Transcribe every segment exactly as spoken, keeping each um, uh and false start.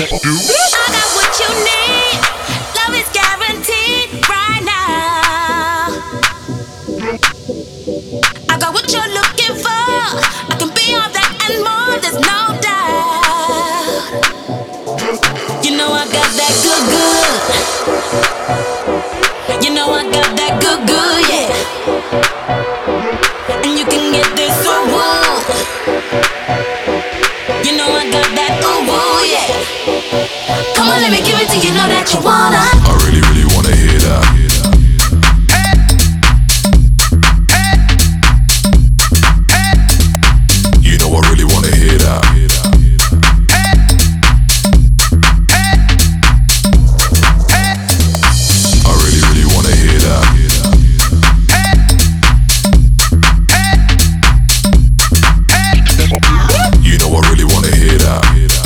got what you need. Love is guaranteed right now. I got what you're looking for. I can be all that and more, there's no doubt. You know I got that good, good. You know I got that good, good, yeah. And you can get this, ooh, woo. You know I got that, ooh, woo, yeah. Come on, let me give it to you, know that you wanna. I really, really wanna hear that. You know I really wanna hear that. I really, really wanna hear that. You know I really wanna hear that.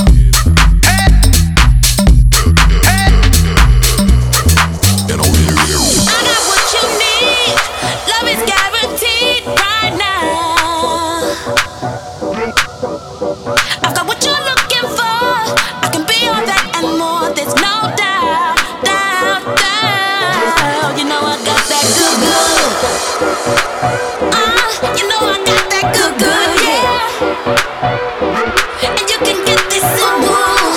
And I really, really, really I got what you need. Love is guaranteed right now. I've got what you're looking for. I can be all that and more. There's no doubt, doubt, doubt. You know I got that good, good. Uh, you know I got that good, good, yeah. And you can get this smooth.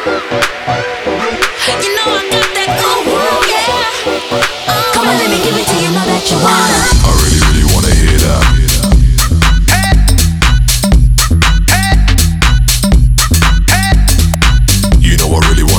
You know I got that ooh, woo, yeah. Come on, let me give it to you, know that you wanna. I really, really wanna hear that. You know I really